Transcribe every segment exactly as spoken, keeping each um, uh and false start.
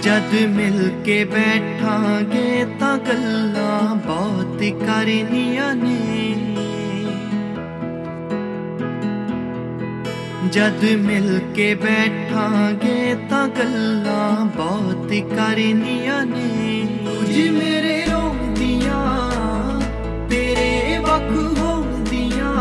जद मिल के बैठांगे तां गल्लां बहुत करनियां ने। जद मिल के बैठांगे तां गल्लां बहुत करनियां ने। कुछ मेरे रोंदियां तेरे वख होंदियां,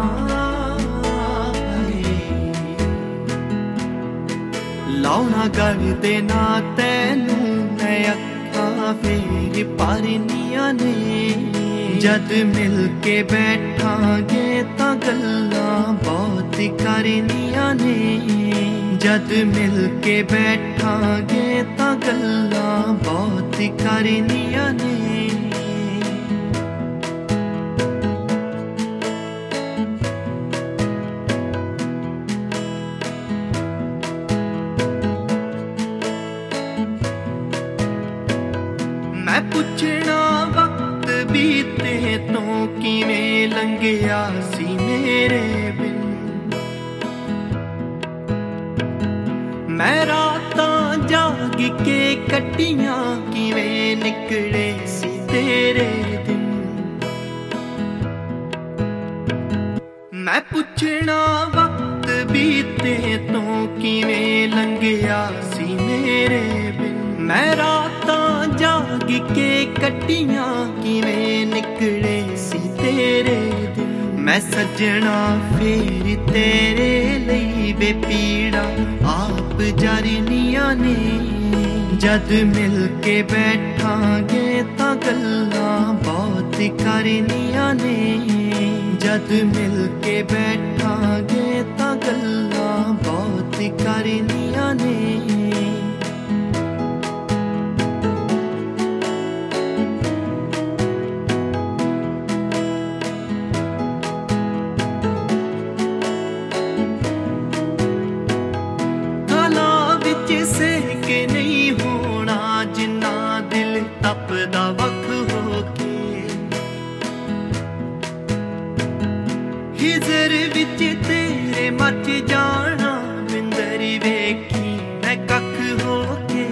लाउना गल दे ना तैनू मैं अखां फेर पारनियां ने। जद मिल के बैठांगे तां गल्लां बहुत करनियां ने। जद मिल के बैठांगे तां गल्लां बहुत करनियां ने। मैं पुछना वक्त बीते तो किवें लंघिया सी मेरे बिन। मैं रातां जाग के कट्टियां किवें निकले सी तेरे दिन। मैं पुछना वक्त बीते तो किवें लंघिया सी मेरे बिन। मैं रातां जाग के कट्टियां किवें निकले सी तेरे दिन। मैं सजना फेर तेरे लई वे पीड़ा आप जरनियां ने। जद मिल के बैठांगे तां गल्लां बहुत करनियां ने। जद मिल के बैठांगे तां गल्लां बहुत करनियां ने। सेक नहीं होना जिन्ना दिल तपदा वख हो के। हिजर विच तेरे मच जाना बिंदर वेखी मैं कख हो के।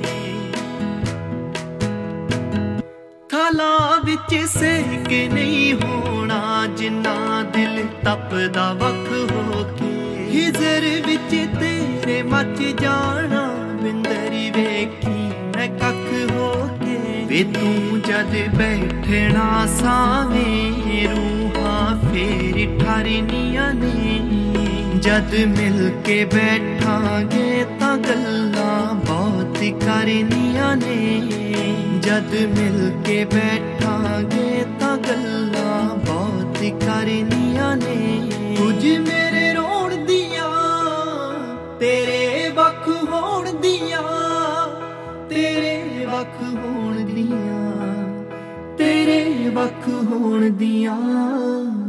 थाला विच सेक नहीं होना जिन्ना दिल तपदा वख हो के। हिजर विच तेरे मच जाना बिंदरी वेखी मैं कख हो के। वे तू जद बैठना सावें रूहां फेर ठरनियां ने। जद मिल के बैठांगे तां गल्लां बहुत करनियां ने। जद मिल के बैठांगे तां गल्लां बहुत करनियां ने। कुछ मेरे रोण दियां तेरे वख होण दियां, तेरे वख होण दियां, तेरे वख होण दियां।